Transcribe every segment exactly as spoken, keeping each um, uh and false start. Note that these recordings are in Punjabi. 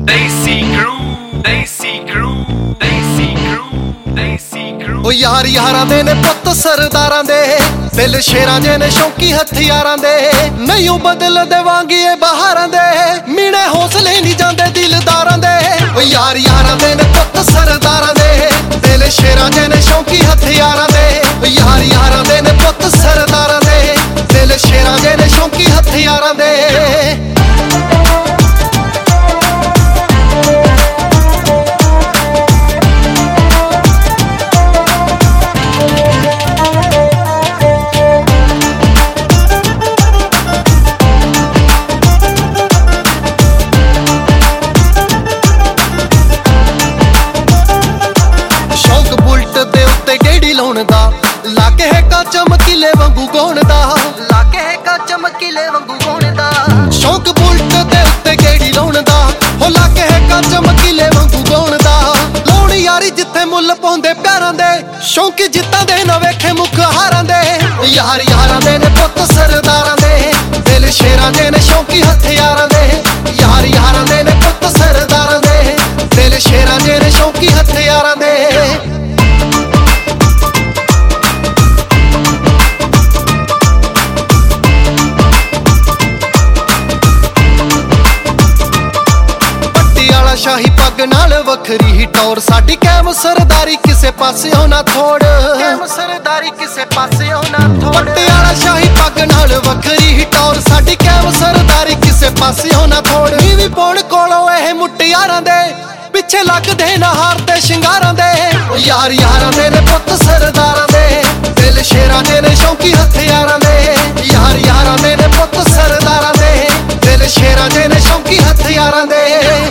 Desi crew, Desi crew, Desi crew, Desi crew। ਉਹ ਯਾਰ ਯਾਰਾਂ ਦੇ ਨੇ ਪੁੱਤ ਸਰਦਾਰਾਂ ਦੇ, ਦਿਲ ਸ਼ੇਰਾਂ ਦੇ ਨੇ ਸ਼ੌਂਕੀ ਹਥਿਆਰਾਂ ਦੇ। ਨਹੀਂ ਉਹ ਬਦਲ ਦੇਵਾਂਗੀ ਇਹ ਬਹਾਰਾਂ ਦੇ, ਮੀਣੇ ਹੌਸਲੇ ਨਹੀਂ ਜਾਂਦੇ ਦਿਲਦਾਰਾਂ ਦੇ। ਉਹ ਯਾਰ ਯਾਰਾਂ ਦੇ ਨੇ ਪੁੱਤ ਸਰਦਾਰਾਂ ਦੇ, ਦਿਲ ਸ਼ੇਰਾਂ ਦੇ ਨੇ ਸ਼ੌਂਕੀ ਹਥਿਆਰਾਂ ਦੇ। ਉਹ ਯਾਰ ਯਾਰਾਂ ਦੇ ਨੇ ਪੁੱਤ ਸਰਦਾਰਾਂ ਦੇ, ਦਿਲ ਸ਼ੇਰਾਂ ਦੇ ਨੇ ਸ਼ੌਂਕੀ ਹਥਿਆਰਾਂ ਦੇ। ਦਾ ਲਾਗੇ ਹੈ ਕਾ ਚਮਕੀਲੇ ਵਾਂਗੂ ਗਾਉਣ ਦਾ, ਲਾਗੇ ਹੈ ਕਾ ਚਮਕੀਲੇ ਵਾਂਗੂ ਗਾਉਣ ਦਾ। ਸ਼ੌਂਕ ਬੁਲਟ ਦੇ ਉੱਤੇ ਗੇੜੀ ਲਾਉਣ ਦਾ, ਹੋ ਲਾਗੇ ਹੈ ਕਾ ਚਮਕੀਲੇ ਵਾਂਗੂ ਗਾਉਣ ਦਾ। ਲਾਉਣ ਯਾਰੀ ਜਿੱਥੇ ਮੁੱਲ ਪਾਉਂਦੇ ਪਿਆਰਾਂ ਦੇ, ਸ਼ੌਂਕੀ ਜਿੱਤਾਂ ਦੇ ਨਾ ਵੇਖੇ ਮੁੱਖ ਹਾਰਾਂ ਦੇ। ਯਾਰ ਯਾਰਾਂ ਦੇ ਨੇ ਪੁੱਤ ਸਰਦਾਰਾਂ ਦੇ, ਦਿਲ ਸ਼ੇਰਾਂ ਦੇ ਨੇ ਸ਼ੌਂਕੀ ਹਥਿਆਰਾਂ ਦੇ। ਯਾਰ ਯਾਰਾਂ ਦੇ ਨੇ ਪੁੱਤ ਸਰਦਾਰਾਂ ਦੇ, ਦਿਲ ਸ਼ੇਰਾਂ ਦੇ ਨੇ ਸ਼ੌਂਕੀ ਹਥਿਆਰਾਂ ਦੇ। ਸ਼ਾਹੀ ਪੱਗ ਨਾਲ ਵੱਖਰੀ ਹੀ ਟੌਰ, ਸਾਡੀ ਕੈਮ ਸਰਦਾਰੀ ਕਿਸੇ ਪਾਸਿਓਂ ਨਾ ਥੋੜ। ਕੈਮ ਸਰਦਾਰੀ ਕਿਸੇ ਪਾਸਿਓਂ ਨਾ ਥੋੜ। ਪਟਿਆਲਾ ਸ਼ਾਹੀ ਪੱਗ ਨਾਲ ਵੱਖਰੀ ਹੀ ਟੌਰ, ਸਾਡੀ ਕੈਮ ਸਰਦਾਰੀ ਕਿਸੇ ਪਾਸਿਓਂ ਨਾ ਥੋੜ। ਵੀ ਪੌਣ ਕੋਲੋਂ ਇਹ ਮੁਟਿਆਰਾਂ ਦੇ, ਪਿੱਛੇ ਲੱਗਦੇ ਨਾ ਹਾਰ ਤੇ ਸ਼ਿੰਗਾਰਾਂ ਦੇ। ਯਾਰ ਯਾਰਾਂ ਦੇ ਨੇ ਪੁੱਤ ਸਰਦਾਰਾਂ ਦੇ, ਦਿਲ ਸ਼ੇਰਾਂ ਦੇ ਨੇ ਸ਼ੌਂਕੀ ਹਥਿਆਰਾਂ ਦੇ। ਯਾਰ ਯਾਰਾਂ ਦੇ ਨੇ ਪੁੱਤ ਸਰਦਾਰਾਂ ਦੇ, ਦਿਲ ਸ਼ੇਰਾਂ ਦੇ ਨੇ ਸ਼ੌਂਕੀ ਹਥਿਆਰਾਂ ਦੇ।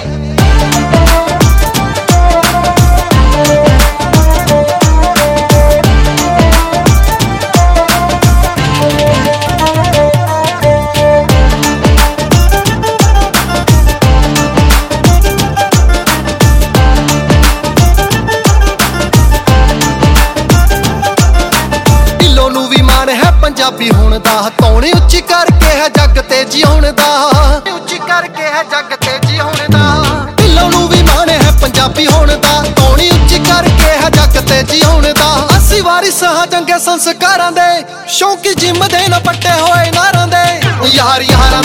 ਪੰਜਾਬੀ ਹੋਣ ਦਾ ਧੌਣੀ ਉੱਚੀ ਕਰਕੇ ਹੈ ਜੱਗ ਤੇ ਜਿਉਣ ਦਾ, ਉੱਚੀ ਕਰਕੇ ਹੈ ਜੱਗ ਤੇ ਜਿਉਣ ਦਾ। ਢਿੱਲੋਂ ਨੂੰ ਵੀ ਮਾਣ ਹੈ ਪੰਜਾਬੀ ਹੋਣ ਦਾ, ਧੌਣੀ ਉੱਚੀ ਕਰਕੇ ਹੈ ਜੱਗ ਤੇ ਜਿਉਣ ਦਾ। ਅਸੀਂ ਵਾਰਿਸ ਹਾਂ ਚੰਗੇ ਸੰਸਕਾਰਾਂ ਦੇ, ਸ਼ੌਂਕੀ ਜਿੰਮ ਦੇ ਨਾ ਪੱਟੇ ਹੋਏ ਨਾਰਾਂ ਦੇ। ਯਾਰ ਯਾਰਾਂ